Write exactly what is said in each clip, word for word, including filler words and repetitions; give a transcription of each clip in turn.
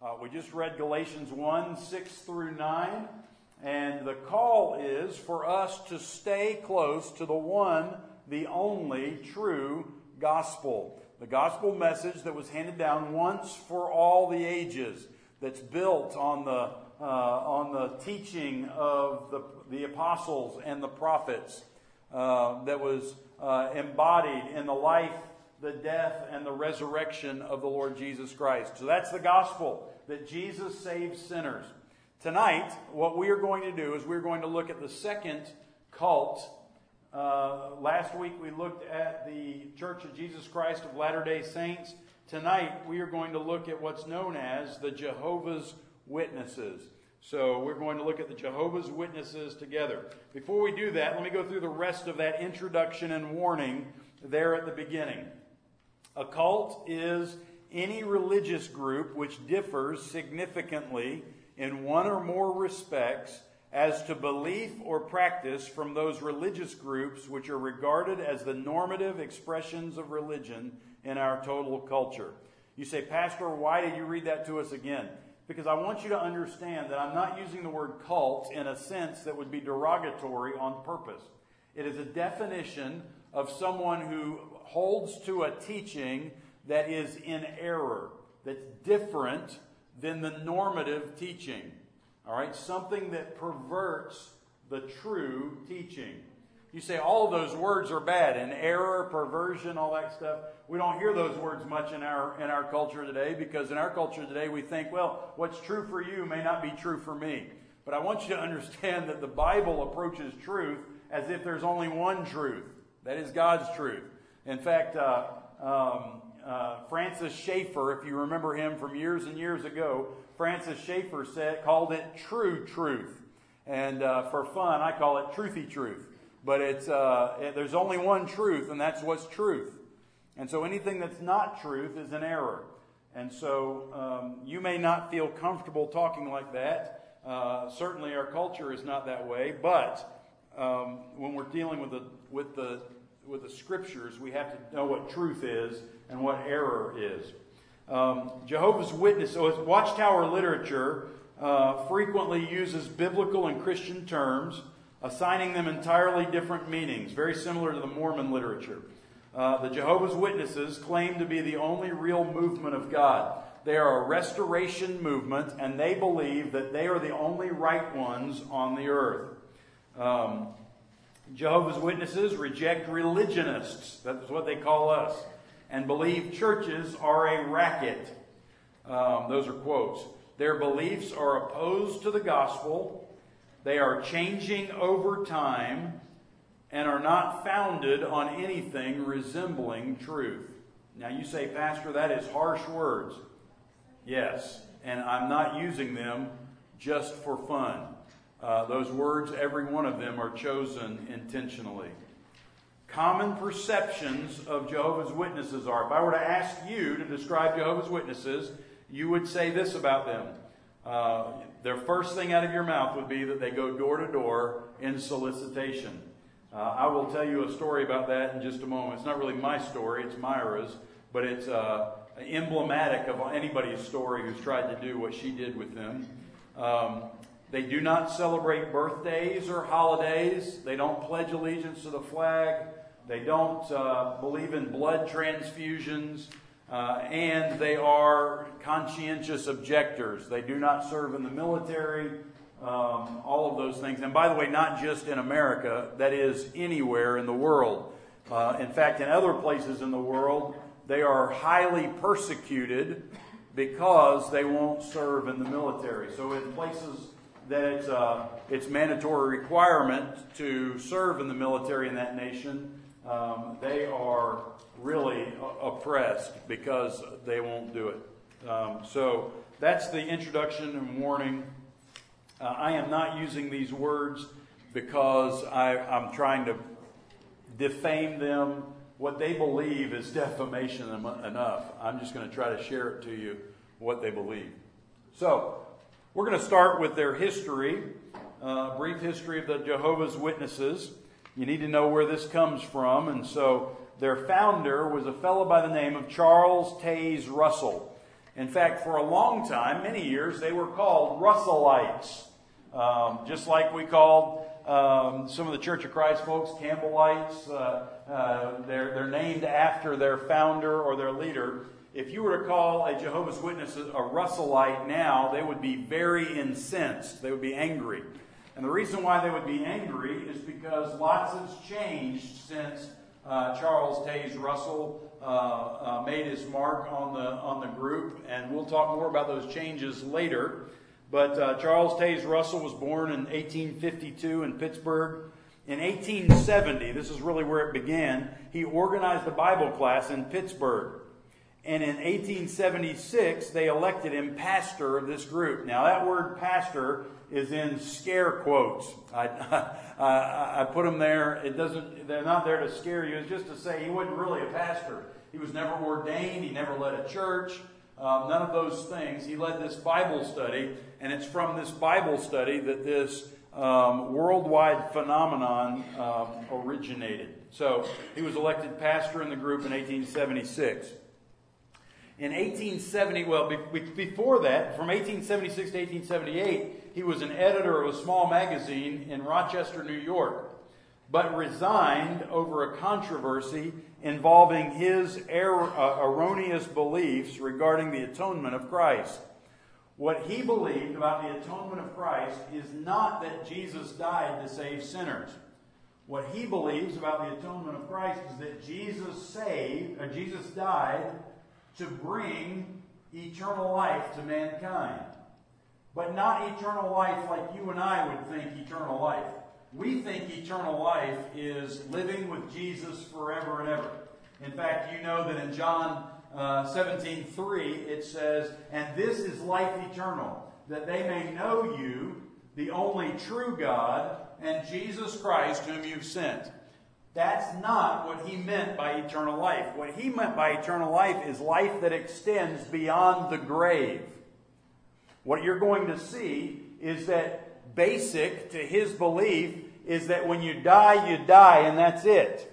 Uh, we just read Galatians one, six through nine, and the call is for us to stay close to the one, the only true gospel. The gospel message that was handed down once for all the ages, that's built on the uh, on the teaching of the, the apostles and the prophets, uh, that was uh, embodied in the life, the death, and the resurrection of the Lord Jesus Christ. So that's the gospel, that Jesus saves sinners. Tonight, what we are going to do is we're going to look at the second cult. Uh, last week we looked at the Church of Jesus Christ of Latter-day Saints. Tonight we are going to look at what's known as the Jehovah's Witnesses. So we're going to look at the Jehovah's Witnesses together. Before we do that, let me go through the rest of that introduction and warning there at the beginning. A cult is any religious group which differs significantly in one or more respects as to belief or practice from those religious groups which are regarded as the normative expressions of religion in our total culture. You say, Pastor, why did you read that to us again? Because I want you to understand that I'm not using the word cult in a sense that would be derogatory on purpose. It is a definition of someone who holds to a teaching that is in error, that's different than the normative teaching. All right, something that perverts the true teaching. You say all of those words are bad, and error, perversion, all that stuff. We don't hear those words much in our in our culture today, because in our culture today we think, well, what's true for you may not be true for me. But I want you to understand that the Bible approaches truth as if there's only one truth. That is God's truth. In fact, uh, um, uh, Francis Schaeffer, if you remember him from years and years ago, Francis Schaeffer said, called it true truth. And uh, for fun, I call it truthy truth. But it's uh, it, there's only one truth, and that's what's truth. And so anything that's not truth is an error. And so um, you may not feel comfortable talking like that. Uh, certainly our culture is not that way. But um, when we're dealing with the with the with the scriptures, we have to know what truth is and what error is. Um, Jehovah's Witness, so Watchtower literature uh, frequently uses biblical and Christian terms, assigning them entirely different meanings, very similar to the Mormon literature. Uh, the Jehovah's Witnesses claim to be the only real movement of God. They are a restoration movement, and they believe that they are the only right ones on the earth. Um, Jehovah's Witnesses reject religionists, that's what they call us, and believe churches are a racket. Um, those are quotes. Their beliefs are opposed to the gospel. They are changing over time and are not founded on anything resembling truth. Now you say, Pastor, that is harsh words. Yes, and I'm not using them just for fun. Uh, those words, every one of them, are chosen intentionally. Common perceptions of Jehovah's Witnesses are, if I were to ask you to describe Jehovah's Witnesses, you would say this about them. Uh, their first thing out of your mouth would be that they go door to door in solicitation. Uh, I will tell you a story about that in just a moment. It's not really my story, it's Myra's, but it's uh, emblematic of anybody's story who's tried to do what she did with them. Um, they do not celebrate birthdays or holidays. They don't pledge allegiance to the flag. They don't uh, believe in blood transfusions. Uh, and they are conscientious objectors. They do not serve in the military, um, all of those things. And by the way, not just in America, that is anywhere in the world. Uh, in fact, in other places in the world, they are highly persecuted because they won't serve in the military. So in places that it's, uh, it's mandatory requirement to serve in the military in that nation, um, they are really oppressed because they won't do it. Um, so that's the introduction and warning. Uh, I am not using these words because I, I'm trying to defame them. What they believe is defamation enough. I'm just going to try to share it to you, what they believe. So we're going to start with their history, a uh, brief history of the Jehovah's Witnesses. You need to know where this comes from, and so their founder was a fellow by the name of Charles Taze Russell. In fact, for a long time, many years, they were called Russellites. Um, just like we called um, some of the Church of Christ folks Campbellites. Uh, uh, they're, they're named after their founder or their leader. If you were to call a Jehovah's Witness a Russellite now, they would be very incensed. They would be angry. And the reason why they would be angry is because lots has changed since uh, Charles Taze Russell uh, uh, made his mark on the on the group. And we'll talk more about those changes later. But uh, Charles Taze Russell was born in eighteen fifty-two in Pittsburgh. In eighteen seventy, this is really where it began, he organized a Bible class in Pittsburgh. And in eighteen seventy-six, they elected him pastor of this group. Now, that word pastor is in scare quotes. I, I, I put them there. It doesn't. They're not there to scare you. It's just to say he wasn't really a pastor. He was never ordained. He never led a church. Um, none of those things. He led this Bible study, and it's from this Bible study that this um, worldwide phenomenon um, originated. So he was elected pastor in the group in eighteen seventy-six. In eighteen seventy, well, be, be, before that, from eighteen seventy-six to eighteen seventy-eight, he was an editor of a small magazine in Rochester, New York, but resigned over a controversy involving his er, uh, erroneous beliefs regarding the atonement of Christ. What he believed about the atonement of Christ is not that Jesus died to save sinners. What he believes about the atonement of Christ is that Jesus saved, or Jesus died to bring eternal life to mankind. But not eternal life like you and I would think eternal life. We think eternal life is living with Jesus forever and ever. In fact, you know that in John uh, seventeen three it says, "And this is life eternal, that they may know you, the only true God, and Jesus Christ whom you've sent." That's not what he meant by eternal life. What he meant by eternal life is life that extends beyond the grave. What you're going to see is that basic to his belief is that when you die, you die, and that's it.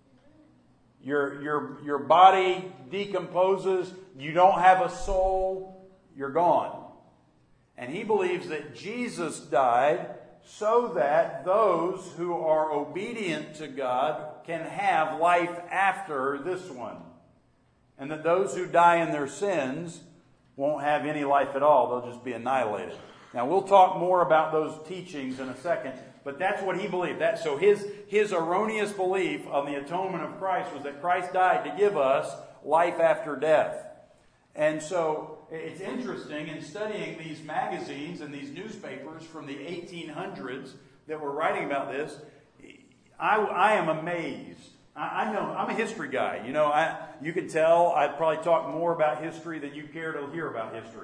Your, your, your body decomposes, you don't have a soul, you're gone. And he believes that Jesus died so that those who are obedient to God can have life after this one. And that those who die in their sins won't have any life at all. They'll just be annihilated. Now, we'll talk more about those teachings in a second, but that's what he believed. That, so his, his erroneous belief on the atonement of Christ was that Christ died to give us life after death. And so it's interesting in studying these magazines and these newspapers from the eighteen hundreds that were writing about this. I, I am amazed. I, I know I'm a history guy. You know, I you can tell I'd probably talk more about history than you care to hear about history.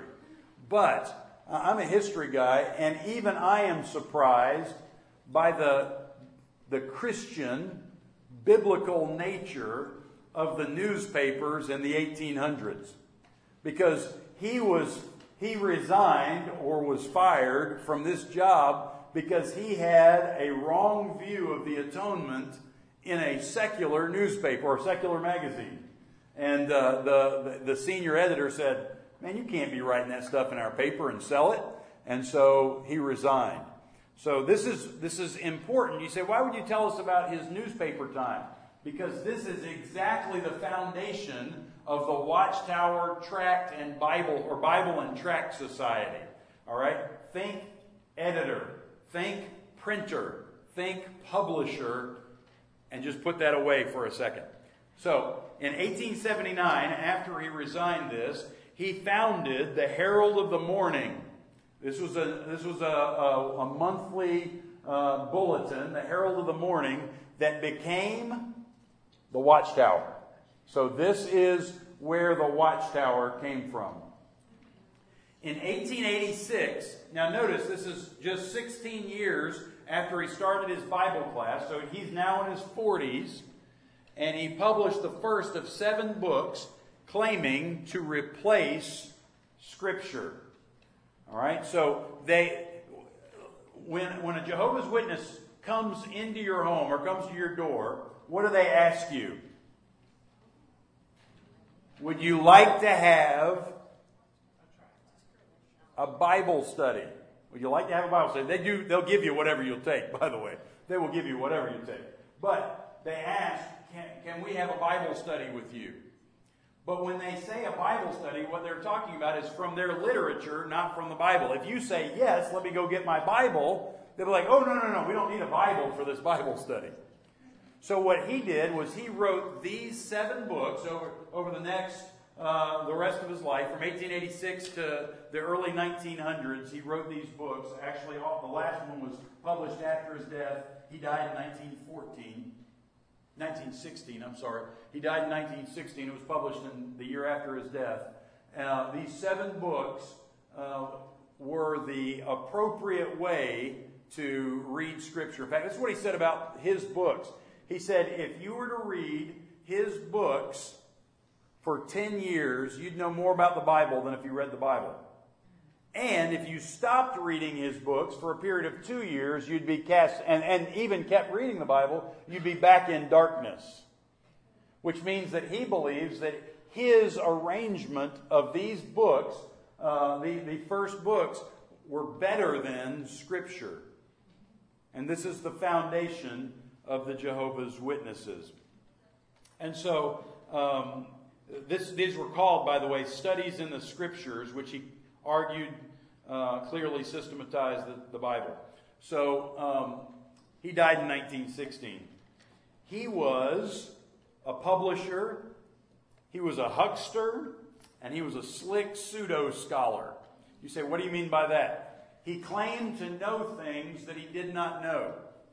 But I'm a history guy, and even I am surprised by the the Christian biblical nature of the newspapers in the eighteen hundreds. Because he was he resigned or was fired from this job because he had a wrong view of the atonement in a secular newspaper or secular magazine. And uh, the, the the senior editor said, "Man, you can't be writing that stuff in our paper and sell it." And so he resigned. So this is this is important. You say, why would you tell us about his newspaper time? Because this is exactly the foundation of the Watchtower Tract and Bible, or Bible and Tract Society. All right? Think editor, think printer, think publisher, and just put that away for a second. So, in eighteen seventy-nine, after he resigned this, he founded the Herald of the Morning. This was a this was a, a, a monthly uh, bulletin, the Herald of the Morning, that became the Watchtower. So this is where the Watchtower came from. In eighteen eighty-six, now notice this is just sixteen years after he started his Bible class, so he's now in his forties, and he published the first of seven books claiming to replace Scripture. All right, so they, when when a Jehovah's Witness comes into your home or comes to your door, what do they ask you? Would you like to have a Bible study. Would you like to have a Bible study? They do, they'll give you whatever you'll take, by the way. They will give you whatever you take. But they ask, can, can we have a Bible study with you? But when they say a Bible study, what they're talking about is from their literature, not from the Bible. If you say, yes, let me go get my Bible, they'll be like, oh, no, no, no, we don't need a Bible for this Bible study. So what he did was he wrote these seven books over, over the next, uh, the rest of his life, from eighteen eighty-six to the early nineteen hundreds. He wrote these books. Actually, all, the last one was published after his death. He died in nineteen fourteen. nineteen sixteen, I'm sorry. He died in nineteen sixteen. It was published in the year after his death. Uh, these seven books uh, were the appropriate way to read Scripture. In fact, that's what he said about his books. He said, if you were to read his books for ten years, you'd know more about the Bible than if you read the Bible. And if you stopped reading his books for a period of two years, you'd be cast, and, and even kept reading the Bible, you'd be back in darkness. Which means that he believes that his arrangement of these books, uh, the, the first books, were better than Scripture. And this is the foundation of the Jehovah's Witnesses. And so, um, this, these were called, by the way, studies in the Scriptures, which he argued uh, clearly systematized the, the Bible. So, um, he died in nineteen sixteen. He was a publisher, he was a huckster, and he was a slick pseudo-scholar. You say, what do you mean by that? He claimed to know things that he did not know.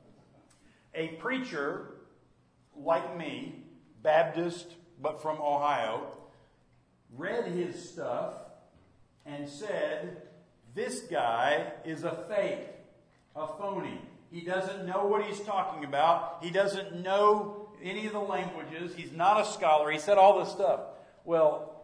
A preacher like me, Baptist, but from Ohio, read his stuff and said, this guy is a fake, a phony. He doesn't know what he's talking about. He doesn't know any of the languages. He's not a scholar. He said all this stuff. Well,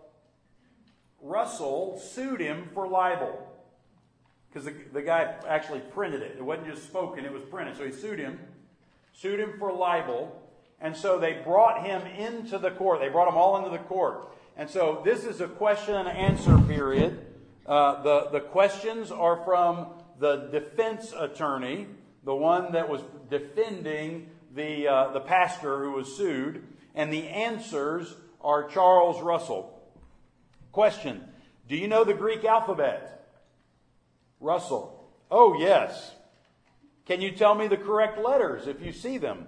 Russell sued him for libel. Because the, the guy actually printed it. It wasn't just spoken, it was printed. So he sued him. Sued him for libel. And so they brought him into the court. They brought them all into the court. And so this is a question and answer period. Uh, the, the questions are from the defense attorney, the one that was defending the, uh, the pastor who was sued. And the answers are Charles Russell. Question: do you know the Greek alphabet? Russell: oh, yes. Can you tell me the correct letters if you see them?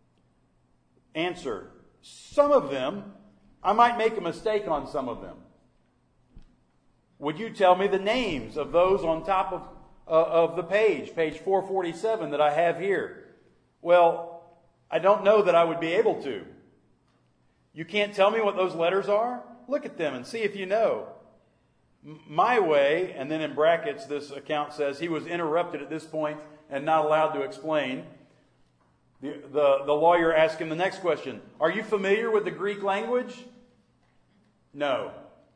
Answer: some of them. I might make a mistake on some of them. Would you tell me the names of those on top of, uh, of the page, page four forty-seven that I have here? Well, I don't know that I would be able to. You can't tell me what those letters are? Look at them and see if you know. My way, and then in brackets this account says he was interrupted at this point and not allowed to explain. The, the, the lawyer asked him the next question. Are you familiar with the Greek language? No.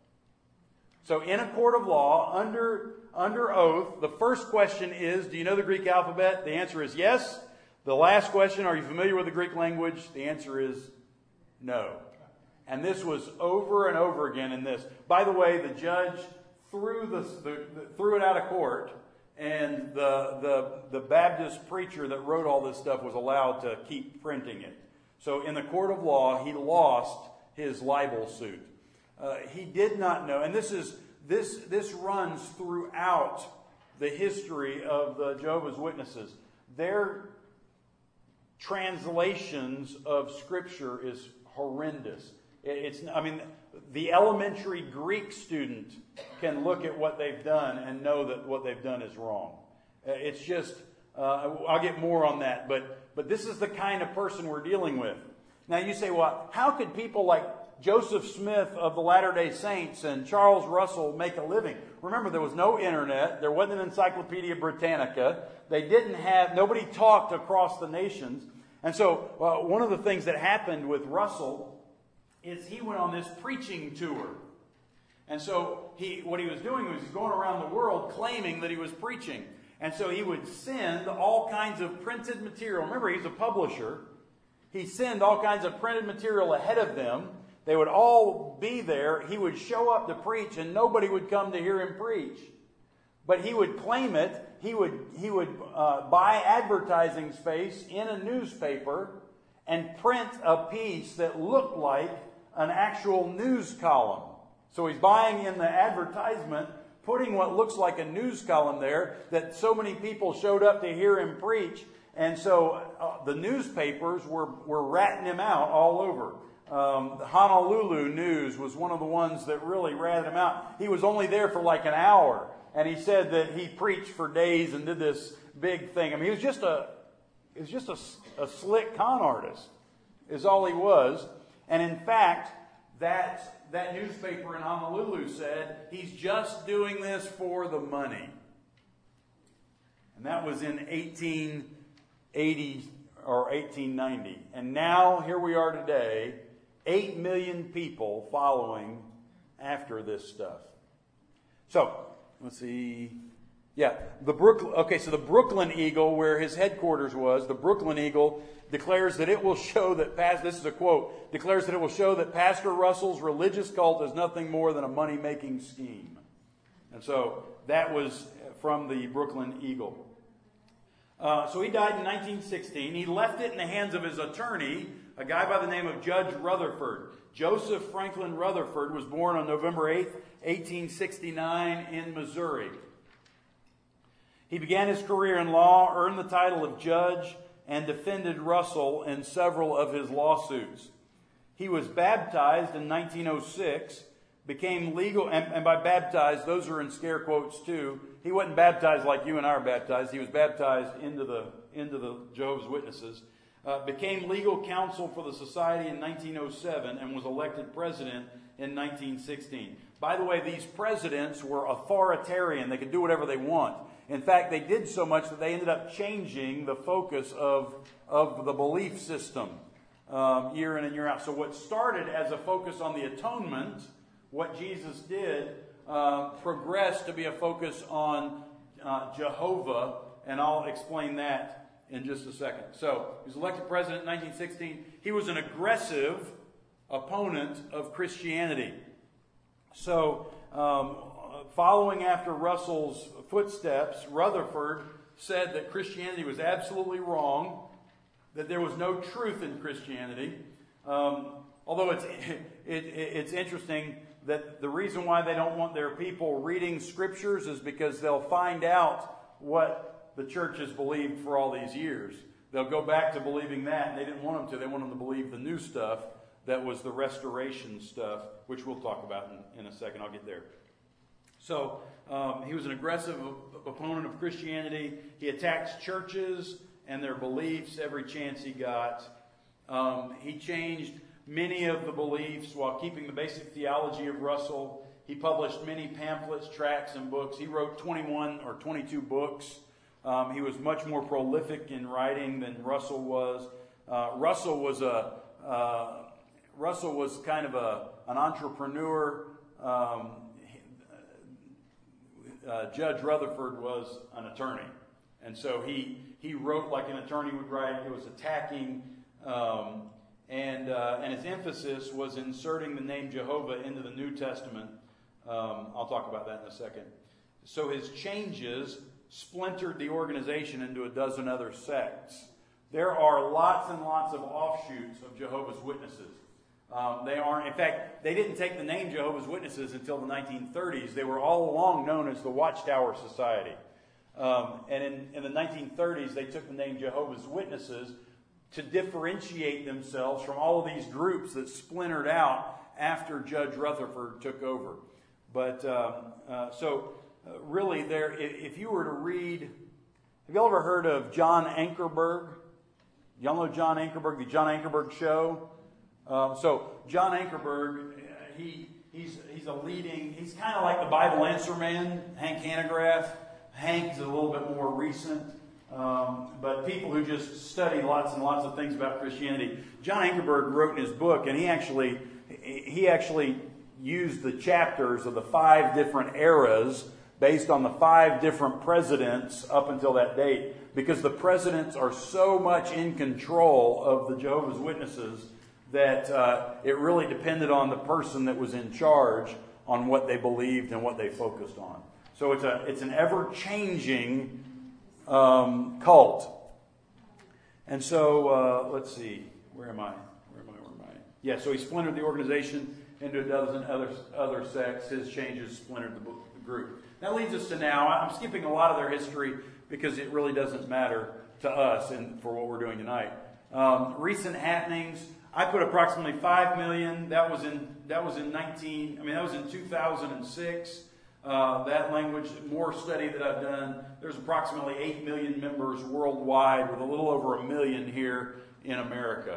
So in a court of law, under, under oath, the first question is, do you know the Greek alphabet? The answer is yes. The last question, are you familiar with the Greek language? The answer is no. And this was over and over again in this. By the way, the judge threw, the, the, the, threw it out of court, and the, the, the Baptist preacher that wrote all this stuff was allowed to keep printing it. So in the court of law, he lost his libel suit. Uh, he did not know, and this is this this runs throughout the history of the Jehovah's Witnesses. Their translations of Scripture is horrendous. It's, I mean, the elementary Greek student can look at what they've done and know that what they've done is wrong. It's just, uh, I'll get more on that, but but this is the kind of person we're dealing with. Now you say, well, how could people like Joseph Smith of the Latter-day Saints and Charles Russell make a living? Remember, there was no internet. There wasn't an Encyclopedia Britannica. They didn't have, nobody talked across the nations. And so uh, one of the things that happened with Russell is he went on this preaching tour. And so he, what he was doing was going around the world claiming that he was preaching. And so he would send all kinds of printed material. Remember, he's a publisher. He'd send all kinds of printed material ahead of them. They would all be there. He would show up to preach, and nobody would come to hear him preach. but he would claim it. He would, he would uh, buy advertising space in a newspaper and print a piece that looked like an actual news column. So he's buying in the advertisement, putting what looks like a news column there, that so many people showed up to hear him preach. And so uh, the newspapers were, were ratting him out all over. Um, the Honolulu News was one of the ones that really ratted him out. He was only there for like an hour, and he said that he preached for days and did this big thing. I mean, he was just a, he was just a, a slick con artist, is all he was. And in fact, that that newspaper in Honolulu said he's just doing this for the money. And that was in eighteen eighty or eighteen ninety. And now here we are today, eight million people following after this stuff. So, let's see. Yeah, the Brooklyn, okay, so the Brooklyn Eagle, where his headquarters was, the Brooklyn Eagle declares that it will show that, this is a quote, declares that it will show that Pastor Russell's religious cult is nothing more than a money-making scheme. And so that was from the Brooklyn Eagle. Uh, so he died in nineteen sixteen. He left it in the hands of his attorney, a guy by the name of Judge Rutherford. Joseph Franklin Rutherford was born on November eighth, eighteen sixty-nine in Missouri. He began his career in law, earned the title of judge, and defended Russell in several of his lawsuits. He was baptized in nineteen oh six, became legal, and, and by baptized, those are in scare quotes too. He wasn't baptized like you and I are baptized. He was baptized into the, into the Jehovah's Witnesses. Uh, became legal counsel for the society in nineteen oh seven and was elected president in nineteen sixteen. By the way, these presidents were authoritarian. They could do whatever they want. In fact, they did so much that they ended up changing the focus of, of the belief system um, year in and year out. So what started as a focus on the atonement, what Jesus did, uh, progressed to be a focus on uh, Jehovah, and I'll explain that in just a second. So, he was elected president in nineteen sixteen. He was an aggressive opponent of Christianity. So, um, following after Russell's footsteps, Rutherford said that Christianity was absolutely wrong, that there was no truth in Christianity. Um, although it's, it, it, it's interesting that the reason why they don't want their people reading scriptures is because they'll find out what the church has believed for all these years. They'll go back to believing that, and they didn't want them to. They want them to believe the new stuff that was the restoration stuff, which we'll talk about in, in a second. I'll get there. So um, he was an aggressive opponent of Christianity. He attacked churches and their beliefs every chance he got. Um, he changed many of the beliefs while keeping the basic theology of Russell. He published many pamphlets, tracts, and books. He wrote twenty-one or twenty-two books. Um, he was much more prolific in writing than Russell was. Uh, Russell was a uh, Russell was kind of a an entrepreneur. Um, uh, Judge Rutherford was an attorney, and so he he wrote like an attorney would write. It was attacking. Um, And, uh, and his emphasis was inserting the name Jehovah into the New Testament. Um, I'll talk about that in a second. So his changes splintered the organization into a dozen other sects. There are lots and lots of offshoots of Jehovah's Witnesses. Um, they aren't, in fact, they didn't take the name Jehovah's Witnesses until the nineteen thirties. They were all along known as the Watchtower Society. Um, and in, in the nineteen thirties, they took the name Jehovah's Witnesses to differentiate themselves from all of these groups that splintered out after Judge Rutherford took over. But uh, uh, so uh, really, there, if you were to read, have you all ever heard of John Ankerberg? Y'all know John Ankerberg, the John Ankerberg Show? Uh, so John Ankerberg, he he's he's a leading, he's kind of like the Bible Answer Man, Hank Hanegraaff. Hank's a little bit more recent. Um, but people who just study lots and lots of things about Christianity. John Ankerberg wrote in his book, and he actually he actually used the chapters of the five different eras based on the five different presidents up until that date, because the presidents are so much in control of the Jehovah's Witnesses that uh, it really depended on the person that was in charge on what they believed and what they focused on. So it's a it's an ever-changing um, cult. And so, uh, let's see, where am I? Where am I? Where am I? Yeah, so he splintered the organization into a dozen other other sects. His changes splintered the, the group. That leads us to now. I'm skipping a lot of their history because it really doesn't matter to us and for what we're doing tonight. Um, recent happenings. I put approximately five million. That was in that was in nineteen. I mean, that was in two thousand six. Uh, that language, more study that I've done, there's approximately eight million members worldwide, with a little over a million here in America.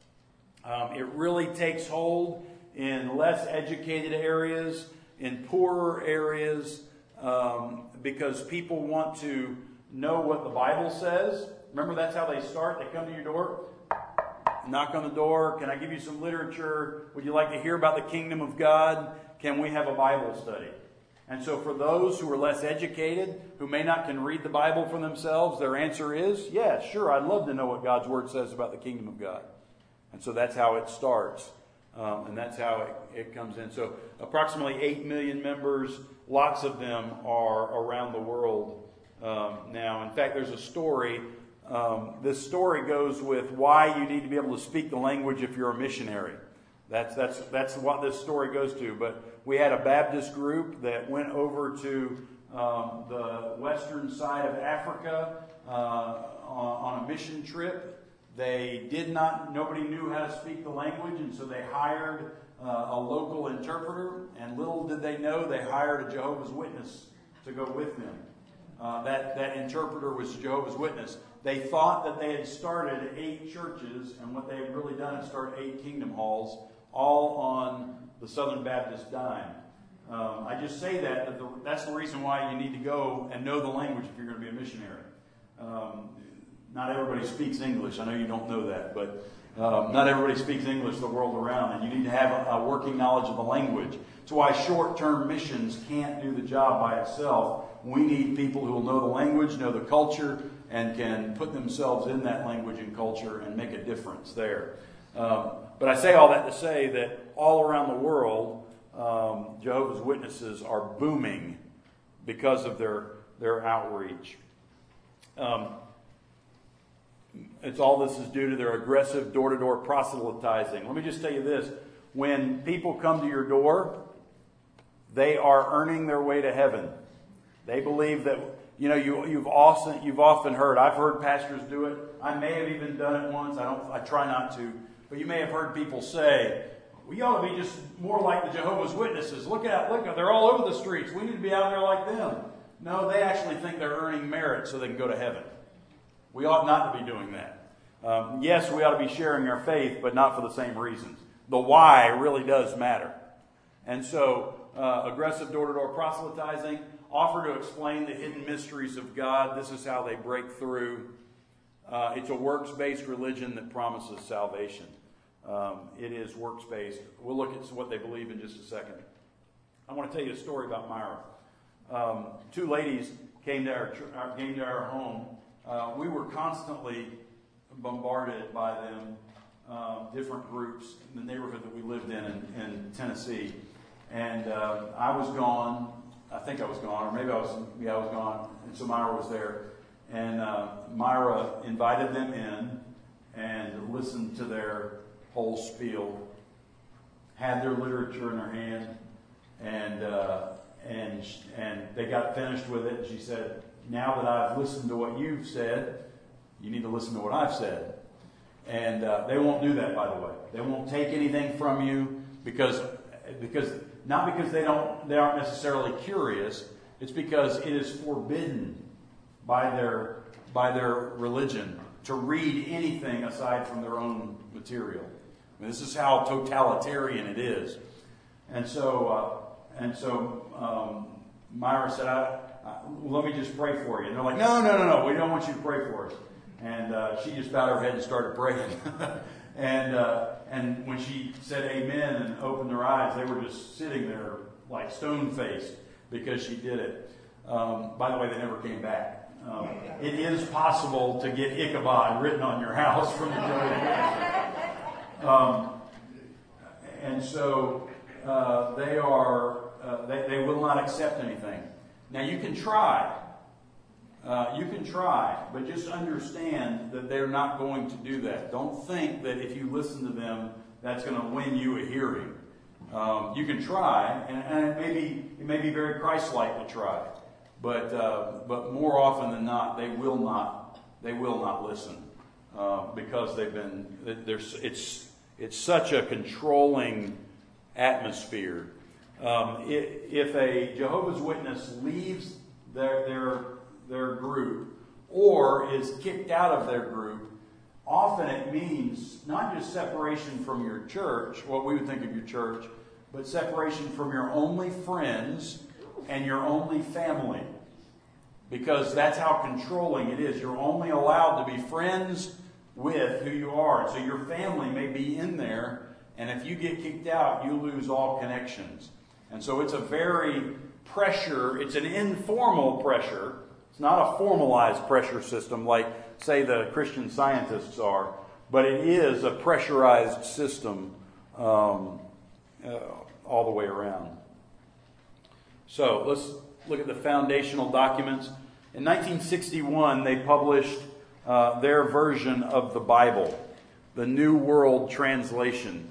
Um, it really takes hold in less educated areas, in poorer areas, um, because people want to know what the Bible says. Remember, that's how they start. They come to your door, knock on the door. Can I give you some literature? Would you like to hear about the kingdom of God? Can we have a Bible study? And so for those who are less educated, who may not can read the Bible for themselves, their answer is, yeah, sure, I'd love to know what God's Word says about the kingdom of God. And so that's how it starts. Um, and that's how it, it comes in. So approximately eight million members. Lots of them are around the world um, now. In fact, there's a story. Um, this story goes with why you need to be able to speak the language if you're a missionary. That's that's that's what this story goes to. But we had a Baptist group that went over to um, the western side of Africa uh, on, on a mission trip. They did not, nobody knew how to speak the language, and so they hired uh, a local interpreter, and little did they know they hired a Jehovah's Witness to go with them. Uh, that, that interpreter was a Jehovah's Witness. They thought that they had started eight churches, and what they had really done is start eight kingdom halls, all on the Southern Baptist dime. Um, I just say that, that the, that's the reason why you need to go and know the language if you're going to be a missionary. Um, not everybody speaks English. I know you don't know that, but um, not everybody speaks English the world around, and you need to have a, a working knowledge of the language. That's why short-term missions can't do the job by itself. We need people who will know the language, know the culture, and can put themselves in that language and culture and make a difference there. Um, but I say all that to say that all around the world, um, Jehovah's Witnesses are booming because of their, their outreach. Um, it's all this is due to their aggressive door-to-door proselytizing. Let me just tell you this. When people come to your door, they are earning their way to heaven. They believe that, you know, you, you've often you've often heard. I've heard pastors do it. I may have even done it once. I don't. I try not to. But you may have heard people say, "We ought to be just more like the Jehovah's Witnesses. Look at, look, they're all over the streets. We need to be out there like them." No, they actually think they're earning merit so they can go to heaven. We ought not to be doing that. Um, yes, we ought to be sharing our faith, but not for the same reasons. The why really does matter. And so, uh, aggressive door-to-door proselytizing, offer to explain the hidden mysteries of God. This is how they break through. Uh, it's a works-based religion that promises salvation. Um, it is works-based. We'll look at what they believe in just a second. I want to tell you a story about Myra. Um, two ladies came to our, came to our home. Uh, we were constantly bombarded by them, uh, different groups in the neighborhood that we lived in in, in Tennessee. And uh, I was gone. I think I was gone, or maybe I was, yeah, I was gone. And so Myra was there. And uh, Myra invited them in and listened to their whole spiel, had their literature in her hand, and uh, and and they got finished with it. And she said, "Now that I've listened to what you've said, you need to listen to what I've said." And uh, they won't do that, by the way. They won't take anything from you because because not because they don't they aren't necessarily curious. It's because it is forbidden by their by their religion to read anything aside from their own material. I mean, this is how totalitarian it is. And so uh, and so um, Myra said, I, I, "Let me just pray for you." And they're like, "No, no, no, no. We don't want you to pray for us." And uh, she just bowed her head and started praying. and uh, and when she said amen and opened their eyes, they were just sitting there like stone-faced because she did it. Um, by the way, they never came back. Um, it is possible to get Ichabod written on your house from the Jehovah's Witnesses. Um, and so uh, they are, uh, they, they will not accept anything. Now you can try. Uh, you can try, but just understand that they're not going to do that. Don't think that if you listen to them, that's going to win you a hearing. Um, you can try, and, and it may be it may be very Christ-like to try, but uh, but more often than not, they will not they will not listen uh, because they've been there's it's it's such a controlling atmosphere. Um, if a Jehovah's Witness leaves their their their group or is kicked out of their group, often it means not just separation from your church, what we would think of your church, but separation from your only friends and your only family. Because that's how controlling it is. You're only allowed to be friends with who you are. So your family may be in there, and if you get kicked out, you lose all connections. And so it's a very pressure, it's an informal pressure. It's not a formalized pressure system like, say, the Christian Scientists are, but it is a pressurized system um, uh, all the way around. So let's look at the foundational documents. In nineteen sixty-one, they published uh, their version of the Bible, the New World Translation.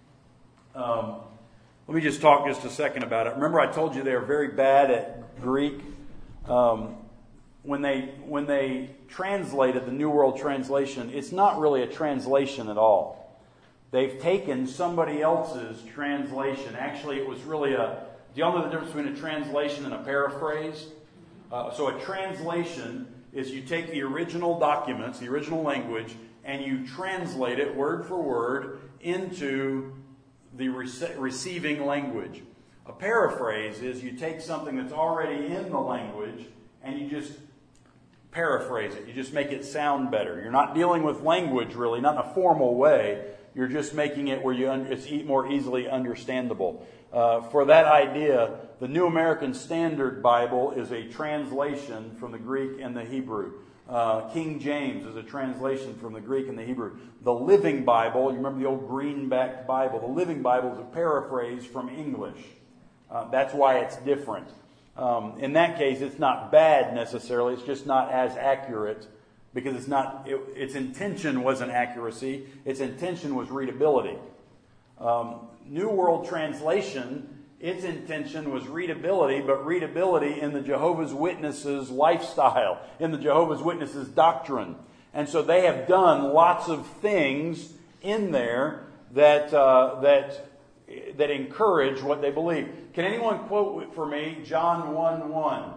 Um, let me just talk just a second about it. Remember I told you they were very bad at Greek? Um, When they when they translated the New World Translation, it's not really a translation at all. They've taken somebody else's translation. Actually, it was really a... Do y'all know the difference between a translation and a paraphrase? Uh, so a translation is you take the original documents, the original language, and you translate it word for word into the rece- receiving language. A paraphrase is you take something that's already in the language and you just paraphrase it. You just make it sound better. You're not dealing with language really, not in a formal way. You're just making it where you un- it's e- more easily understandable. Uh, for that idea, the New American Standard Bible is a translation from the Greek and the Hebrew. Uh, King James is a translation from the Greek and the Hebrew. The Living Bible, you remember the old greenback Bible, the Living Bible is a paraphrase from English. Uh, that's why it's different. Um, in that case, it's not bad necessarily. It's just not as accurate because it's not. It, its intention wasn't accuracy. Its intention was readability. Um, New World Translation, its intention was readability, but readability in the Jehovah's Witnesses lifestyle, in the Jehovah's Witnesses doctrine. And so they have done lots of things in there that that. Uh, that that encourage what they believe. Can anyone quote for me John one one?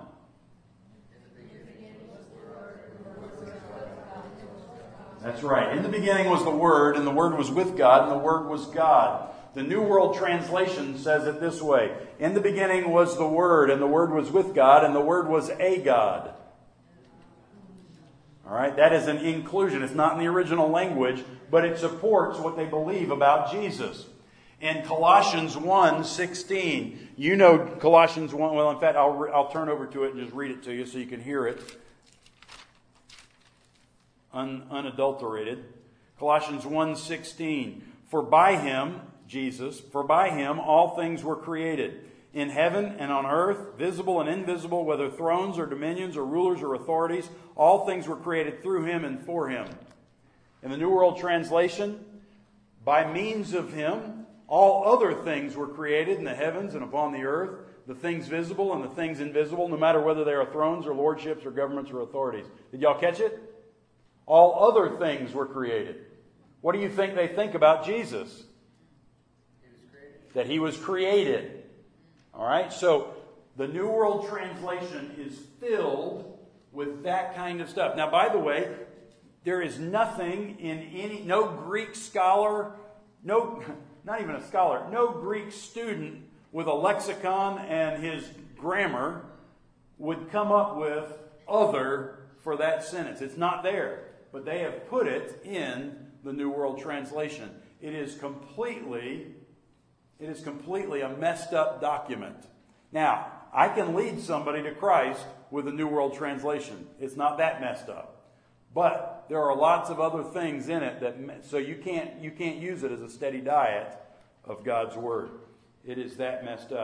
That's right. In the beginning was the Word, and the Word was with God, and the Word was God. The New World Translation says it this way. In the beginning was the Word, and the Word was with God, and the Word was a God. All right, that is an inclusion. It's not in the original language, but it supports what they believe about Jesus. In Colossians one sixteen, you know Colossians one, well, in fact, I'll, I'll turn over to it and just read it to you so you can hear it. Un, unadulterated. Colossians one sixteen, for by Him, Jesus, for by Him all things were created, in heaven and on earth, visible and invisible, whether thrones or dominions or rulers or authorities, all things were created through Him and for Him. In the New World Translation, by means of Him, all other things were created in the heavens and upon the earth, the things visible and the things invisible, no matter whether they are thrones or lordships or governments or authorities. Did y'all catch it? All other things were created. What do you think they think about Jesus? That He was created. All right, so the New World Translation is filled with that kind of stuff. Now, by the way, there is nothing in any, no Greek scholar, no... not even a scholar, no Greek student with a lexicon and his grammar would come up with other for that sentence. It's not there, but they have put it in the New World Translation. It is completely, it is completely a messed up document. Now, I can lead somebody to Christ with the New World Translation. It's not that messed up. But there are lots of other things in it that so you can't you can't use it as a steady diet of God's Word. It is that messed up.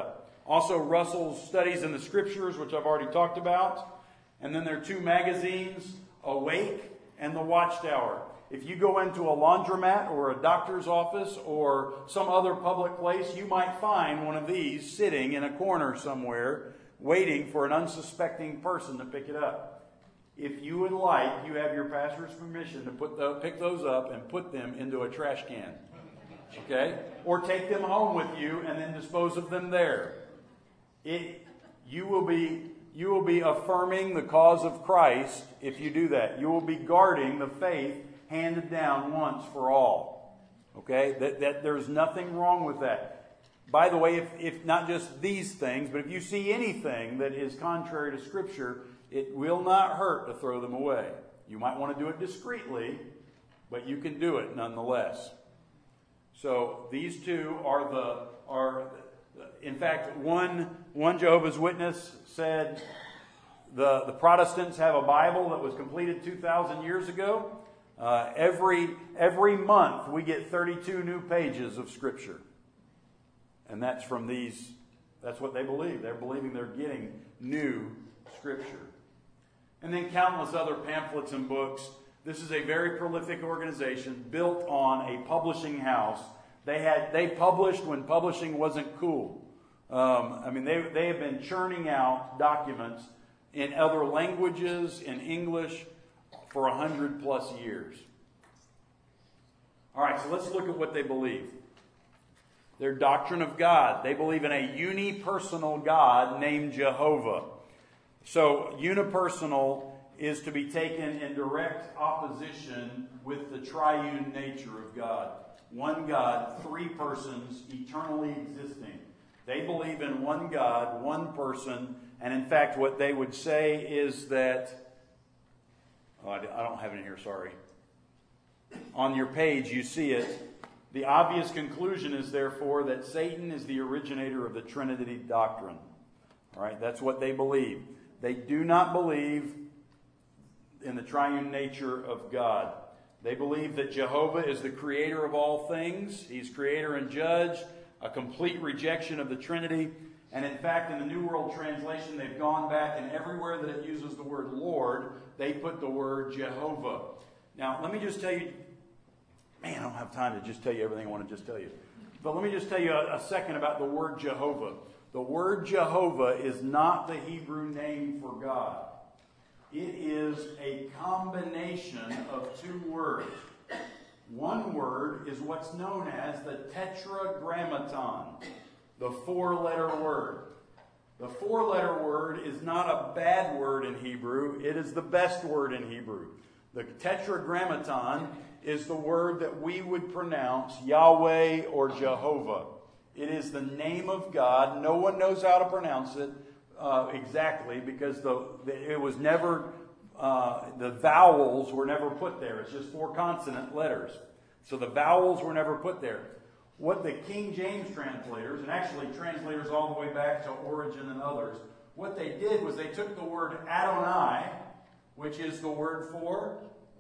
Also, Russell's Studies in the Scriptures, which I've already talked about. And then there are two magazines, Awake and The Watchtower. If you go into a laundromat or a doctor's office or some other public place, you might find one of these sitting in a corner somewhere waiting for an unsuspecting person to pick it up. If you would like, you have your pastor's permission to put the, pick those up and put them into a trash can. Okay? Or take them home with you and then dispose of them there. It, you will be, you will be affirming the cause of Christ if you do that. You will be guarding the faith handed down once for all. Okay? That, that there's nothing wrong with that. By the way, if, if not just these things, but if you see anything that is contrary to Scripture, it will not hurt to throw them away. You might want to do it discreetly, but you can do it nonetheless. So these two are the are in fact one one Jehovah's Witness said the the Protestants have a Bible that was completed two thousand years ago. Uh, every every month we get thirty-two new pages of Scripture, and that's from these. That's what they believe. They're believing they're getting new Scripture, and then countless other pamphlets and books. This is a very prolific organization built on a publishing house. They had they published when publishing wasn't cool. Um, I mean, they they have been churning out documents in other languages, in English, for a hundred plus years. All right, so let's look at what they believe. Their doctrine of God. They believe in a unipersonal God named Jehovah. So unipersonal is to be taken in direct opposition with the triune nature of God. One God, three persons, eternally existing. They believe in one God, one person, and in fact what they would say is that, oh, I don't have it in here, sorry. On your page you see it. The obvious conclusion is therefore that Satan is the originator of the Trinity doctrine. All right, that's what they believe. They do not believe in the triune nature of God. They believe that Jehovah is the creator of all things. He's creator and judge, a complete rejection of the Trinity. And in fact, in the New World Translation, they've gone back and everywhere that it uses the word Lord, they put the word Jehovah. Now, let me just tell you, man, I don't have time to just tell you everything I want to just tell you. But let me just tell you a, a second about the word Jehovah. The word Jehovah is not the Hebrew name for God. It is a combination of two words. One word is what's known as the Tetragrammaton, the four-letter word. The four-letter word is not a bad word in Hebrew. It is the best word in Hebrew. The Tetragrammaton is the word that we would pronounce Yahweh or Jehovah. It is the name of God. No one knows how to pronounce it uh, exactly because the, the it was never, uh, the vowels were never put there. It's just four consonant letters. So the vowels were never put there. What the King James translators, and actually translators all the way back to Origen and others, what they did was they took the word Adonai, which is the word for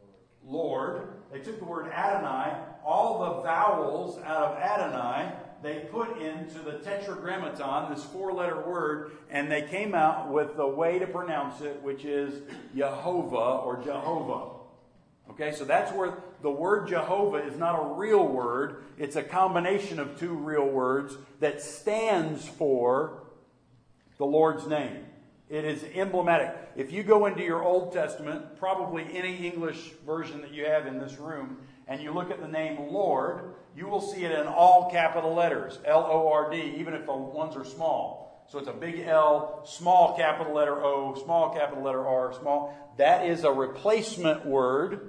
Lord. They took the word Adonai, all the vowels out of Adonai, they put into the Tetragrammaton, this four-letter word, and they came out with the way to pronounce it, which is Yehovah or Jehovah. Okay, so that's where the word Jehovah is not a real word. It's a combination of two real words that stands for the Lord's name. It is emblematic. If you go into your Old Testament, probably any English version that you have in this room, and you look at the name Lord, you will see it in all capital letters, L O R D, even if the ones are small. So it's a big L, small capital letter O, small capital letter R, small. That is a replacement word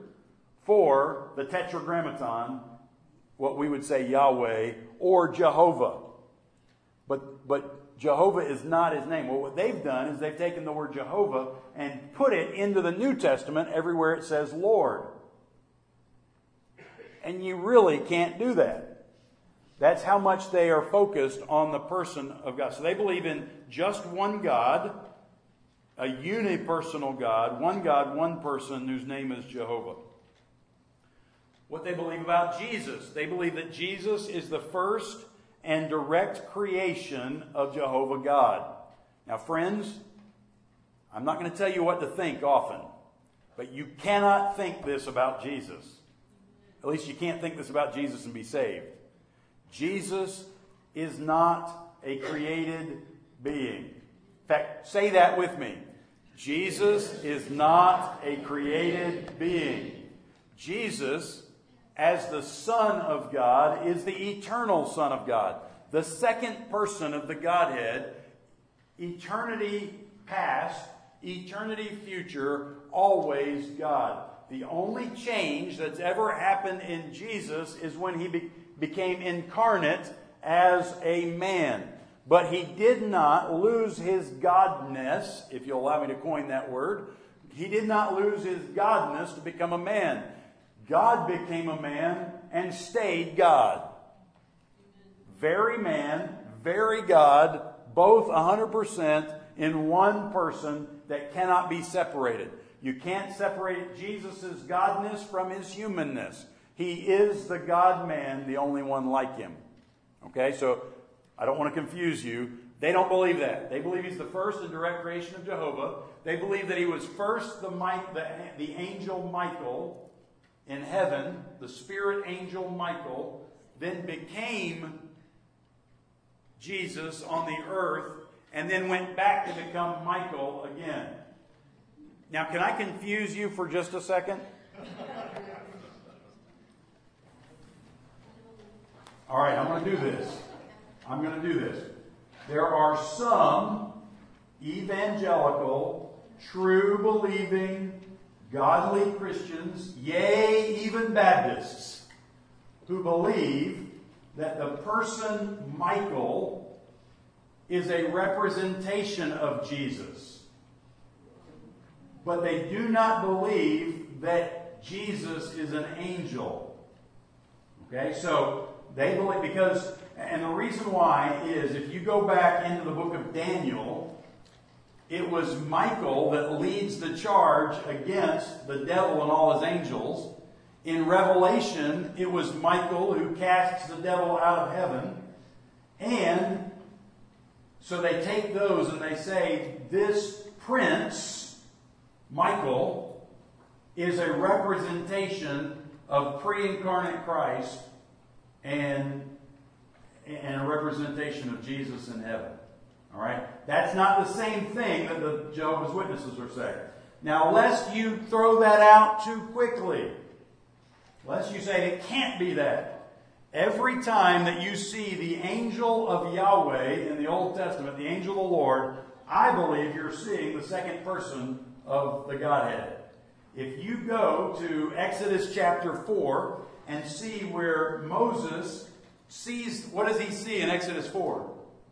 for the Tetragrammaton, what we would say Yahweh or Jehovah. But but Jehovah is not his name. Well, what they've done is they've taken the word Jehovah and put it into the New Testament everywhere it says Lord. And you really can't do that. That's how much they are focused on the person of God. So they believe in just one God, a unipersonal God, one God, one person whose name is Jehovah. What they believe about Jesus. They believe that Jesus is the first and direct creation of Jehovah God. Now, friends, I'm not going to tell you what to think often, but you cannot think this about Jesus. At least you can't think this about Jesus and be saved. Jesus is not a created being. In fact, say that with me. Jesus is not a created being. Jesus, as the Son of God, is the eternal Son of God, the second person of the Godhead, eternity past, eternity future, always God. The only change that's ever happened in Jesus is when he be- became incarnate as a man. But he did not lose his godness, if you'll allow me to coin that word. He did not lose his godness to become a man. God became a man and stayed God. Very man, very God, both one hundred percent in one person that cannot be separated. You can't separate Jesus' godness from his humanness. He is the God-man, the only one like him. Okay, so I don't want to confuse you. They don't believe that. They believe he's the first and direct creation of Jehovah. They believe that he was first the, the, the angel Michael in heaven, the spirit angel Michael, then became Jesus on the earth, and then went back to become Michael again. Now, can I confuse you for just a second? All right, I'm going to do this. I'm going to do this. There are some evangelical, true believing, godly Christians, yea, even Baptists, who believe that the person Michael is a representation of Jesus. But they do not believe that Jesus is an angel. Okay, so they believe, because, and the reason why is, if you go back into the book of Daniel, it was Michael that leads the charge against the devil and all his angels. In Revelation, it was Michael who casts the devil out of heaven. And so they take those and they say, this prince, Michael, is a representation of pre-incarnate Christ and, and a representation of Jesus in heaven. All right? That's not the same thing that the Jehovah's Witnesses are saying. Now, lest you throw that out too quickly, lest you say it can't be that. Every time that you see the angel of Yahweh in the Old Testament, the angel of the Lord, I believe you're seeing the second person of the Godhead. If you go to Exodus chapter four and see where Moses sees, what does he see in Exodus four?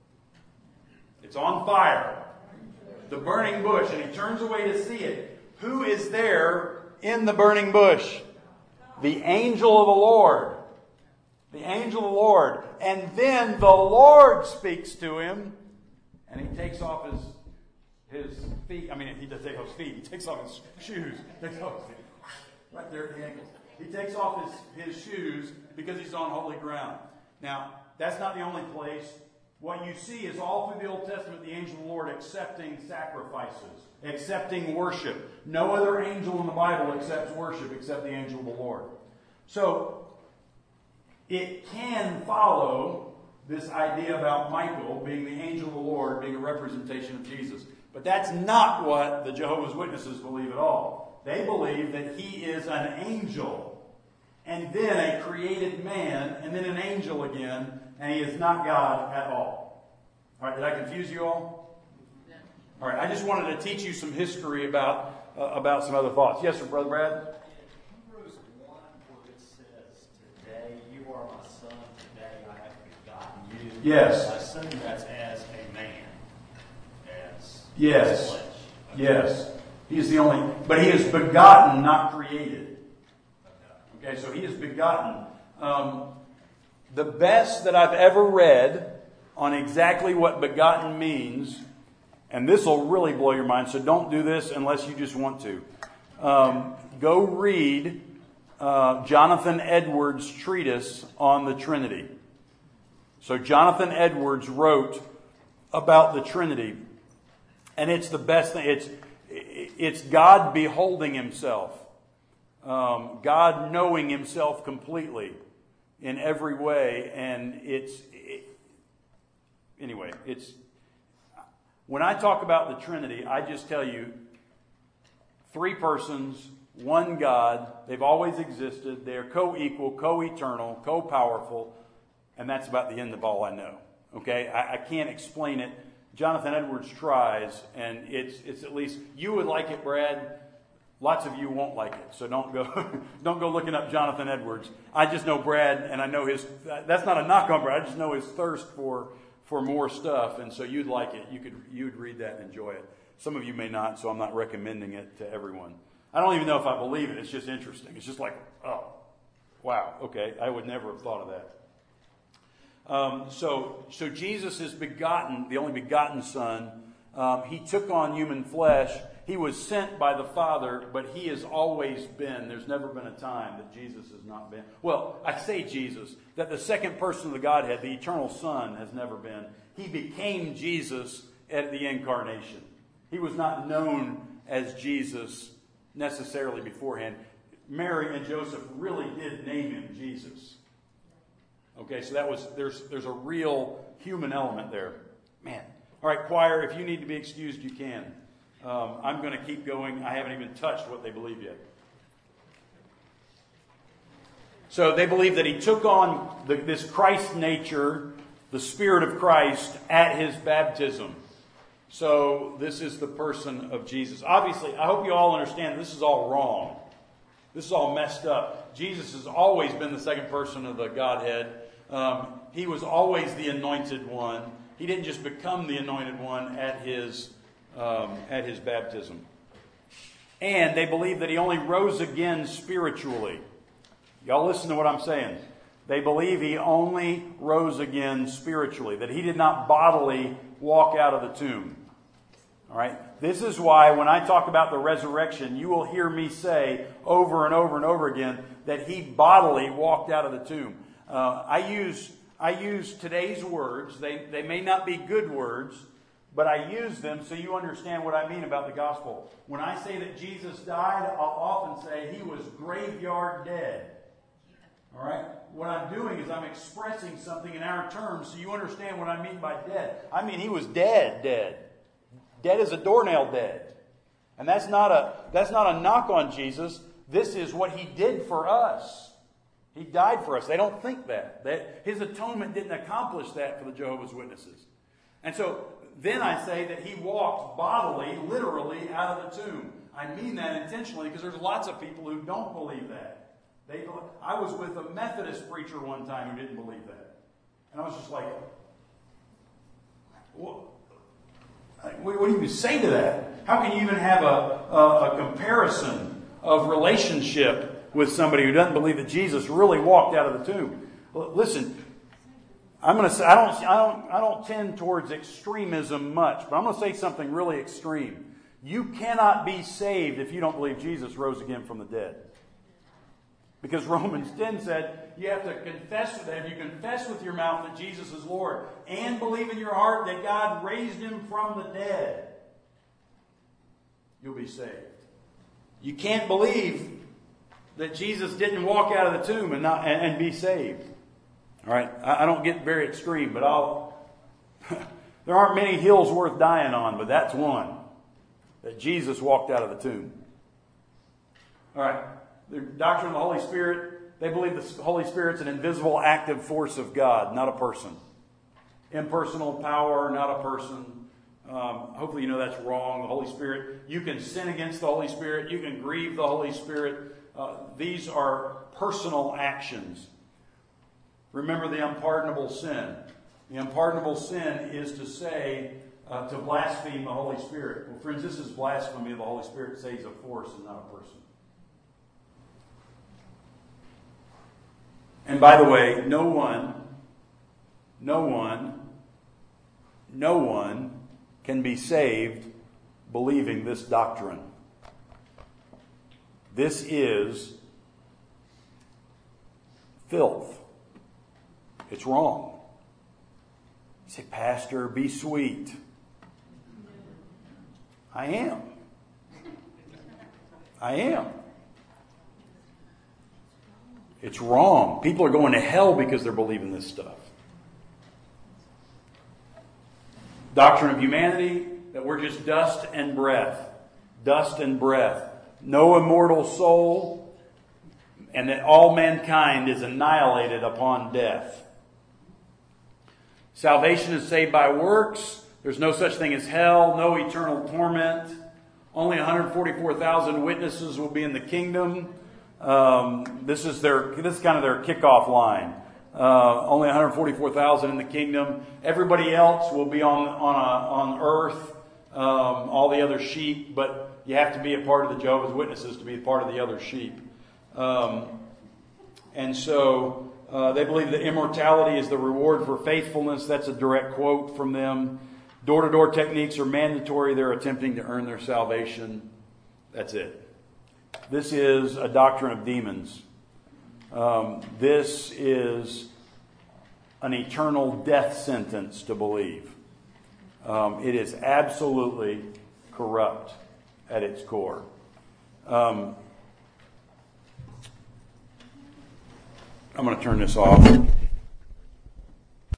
It's on fire. The burning bush. And he turns away to see it. Who is there in the burning bush? The angel of the Lord. The angel of the Lord. And then the Lord speaks to him. And he takes off his his feet. I mean, he doesn't take off his feet. He takes off his shoes. Takes off his feet. Right there at the ankles. He takes off his, his shoes because he's on holy ground. Now, that's not the only place. What you see is all through the Old Testament, the angel of the Lord accepting sacrifices, accepting worship. No other angel in the Bible accepts worship except the angel of the Lord. So, it can follow this idea about Michael being the angel of the Lord, being a representation of Jesus. But that's not what the Jehovah's Witnesses believe at all. They believe that he is an angel, and then a created man, and then an angel again, and he is not God at all. All right, did I confuse you all? No. All right, I just wanted to teach you some history about uh, about some other thoughts. Yes, sir, Brother Brad? Hebrews one, where it says, today you are my son, today I have begotten you. Yes. I assume that's as a man. As Yes. flesh. Okay. Yes. He is the only, but he is begotten, not created. Okay, so he is begotten. Um, the best that I've ever read on exactly what begotten means, and this will really blow your mind, so don't do this unless you just want to. Um, go read uh, Jonathan Edwards' treatise on the Trinity. So Jonathan Edwards wrote about the Trinity, and it's the best thing. It's it's God beholding himself, um, God knowing himself completely in every way, and it's it, anyway. It's when I talk about the Trinity, I just tell you three persons, one God. They've always existed. They're co-equal, co-eternal, co-powerful. And that's about the end of all I know. Okay? I, I can't explain it. Jonathan Edwards tries, and it's it's at least you would like it, Brad. Lots of you won't like it, so don't go don't go looking up Jonathan Edwards. I just know Brad, and I know his. That's not a knock on Brad. I just know his thirst for for more stuff, and so you'd like it. You could you'd read that and enjoy it. Some of you may not, so I'm not recommending it to everyone. I don't even know if I believe it. It's just interesting. It's just like, oh, wow, okay, I would never have thought of that. Um, so, so Jesus is begotten, the only begotten Son. Um, he took on human flesh. He was sent by the Father, but he has always been. There's never been a time that Jesus has not been. Well, I say Jesus, that the second person of the Godhead, the eternal Son, has never been. He became Jesus at the incarnation. He was not known as Jesus necessarily beforehand. Mary and Joseph really did name him Jesus. Okay, so that was there's there's a real human element there. Man. All right, choir, if you need to be excused, you can. Um, I'm going to keep going. I haven't even touched what they believe yet. So they believe that he took on the, this Christ nature, the Spirit of Christ, at his baptism. So this is the person of Jesus. Obviously, I hope you all understand this is all wrong. This is all messed up. Jesus has always been the second person of the Godhead. Um, he was always the anointed one. He didn't just become the anointed one at his um, at his baptism. And they believe that he only rose again spiritually. Y'all listen to what I'm saying. They believe he only rose again spiritually, that he did not bodily walk out of the tomb. All right? This is why when I talk about the resurrection, you will hear me say over and over and over again that he bodily walked out of the tomb. Uh, I use I use today's words. They, they may not be good words, but I use them so you understand what I mean about the gospel. When I say that Jesus died, I'll often say he was graveyard dead. All right? What I'm doing is I'm expressing something in our terms so you understand what I mean by dead. I mean he was dead, dead. Dead as a doornail dead. And that's not a that's not a knock on Jesus. This is what he did for us. He died for us. They don't think that. That his atonement didn't accomplish that for the Jehovah's Witnesses. And so then I say that he walked bodily, literally, out of the tomb. I mean that intentionally because there's lots of people who don't believe that. They, I was with a Methodist preacher one time who didn't believe that. And I was just like, what, what do you say to that? How can you even have a, a, a comparison of relationship with somebody who doesn't believe that Jesus really walked out of the tomb? Well, listen, I'm going to say I don't I don't I don't tend towards extremism much, but I'm going to say something really extreme. You cannot be saved if you don't believe Jesus rose again from the dead. Because Romans ten said you have to confess that if you confess with your mouth that Jesus is Lord and believe in your heart that God raised him from the dead, you'll be saved. You can't believe that Jesus didn't walk out of the tomb and not and, and be saved. All right, I, I don't get very extreme, but I'll. There aren't many hills worth dying on, but that's one. That Jesus walked out of the tomb. All right, the doctrine of the Holy Spirit. They believe the Holy Spirit's an invisible, active force of God, not a person. Impersonal power, not a person. Um, hopefully you know that's wrong. The Holy Spirit, you can sin against the Holy Spirit. You can grieve the Holy Spirit. Uh, these are personal actions. Remember the unpardonable sin. The unpardonable sin is to say, uh, to blaspheme the Holy Spirit. Well, friends, this is blasphemy of the Holy Spirit to say he's a force and not a person. And by the way, no one, no one, no one can be saved believing this doctrine. This is filth. It's wrong. say, Pastor, be sweet. I am. I am. It's wrong. People are going to hell because they're believing this stuff. Doctrine of humanity, that we're just dust and breath. Dust and breath. No immortal soul, and that all mankind is annihilated upon death. Salvation is saved by works. There's no such thing as hell, no eternal torment. Only one hundred forty-four thousand witnesses will be in the kingdom. Um, this is their. This is kind of their kickoff line. Uh, only one hundred forty-four thousand in the kingdom. Everybody else will be on on a, on earth. Um, all the other sheep, but you have to be a part of the Jehovah's Witnesses to be a part of the other sheep. Um, and so uh, they believe that immortality is the reward for faithfulness. That's a direct quote from them. Door-to-door techniques are mandatory. They're attempting to earn their salvation. That's it. This is a doctrine of demons. Um, this is an eternal death sentence to believe. Um, it is absolutely corrupt at its core. Um, I'm going to turn this off.